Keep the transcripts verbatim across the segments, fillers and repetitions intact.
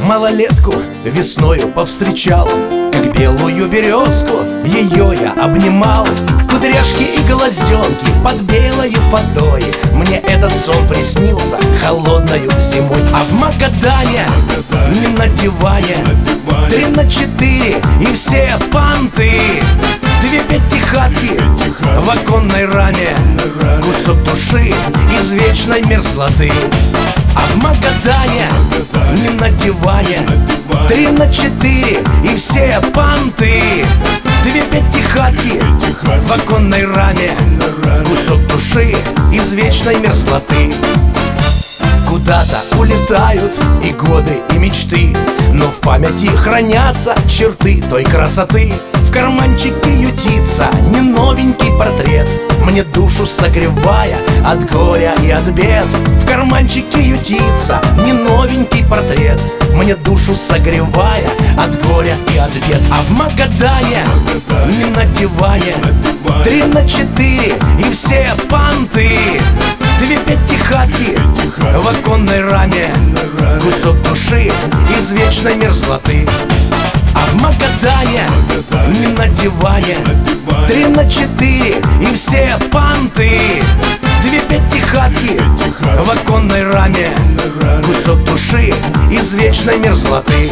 малолетку весною повстречал, как белую березку ее я обнимал. Кудряшки и глазенки под белою фатой, мне этот сон приснился холодною зимой. А в Магадане, не на диване, три на четыре и все понты. Две пятихатки в оконной раме, кусок души из вечной мерзлоты. А в Магадане, не на диване, три на четыре и все понты. Две пятихатки в оконной раме, кусок души из вечной мерзлоты. Куда-то улетают и годы, и мечты, но в памяти хранятся черты той красоты. В карманчике ютится не новенький портрет, мне душу согревая от горя и от бед. В карманчике ютится не новенький портрет, мне душу согревая от горя и от бед. А в Магадане, не на диване, три на четыре и все понты. Две пятихатки в оконной раме, кусок души из вечной мерзлоты. А в Магадане, не на диване, три на четыре и все понты. Две пятихатки в оконной раме, кусок души из вечной мерзлоты.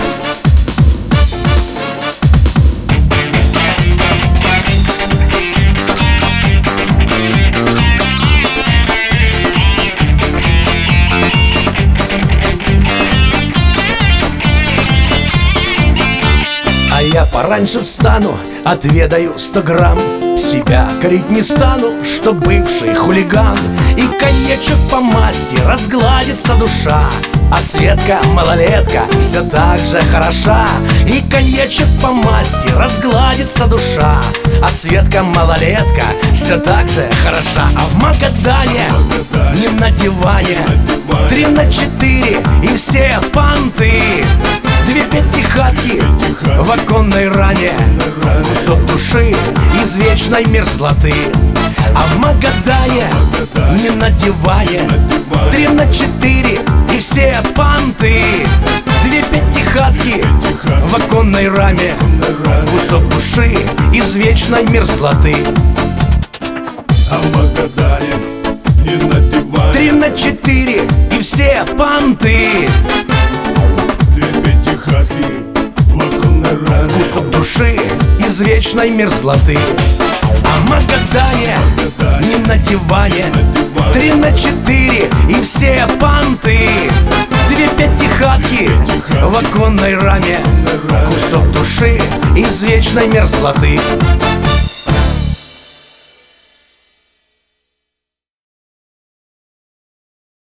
Я пораньше встану, отведаю сто грамм, себя корить не стану, что бывший хулиган. И коньячок по масти, разгладится душа, а Светка малолетка все так же хороша. И коньячок по масти, разгладится душа, а Светка малолетка все так же хороша. А в Магадане, не на диване, три на четыре и все понты. Две пятихатки в оконной раме, кусок души из вечной мерзлоты. А в Магадане, не на диване, три на четыре и все понты. Две пятихатки в оконной раме, кусок души из вечной мерзлоты. А в Магадане, не на диване, три на четыре и все понты. Кусок души из вечной мерзлоты. А в Магадане, не на диване, три на четыре и все понты. Две пятихатки в оконной раме, кусок души из вечной мерзлоты.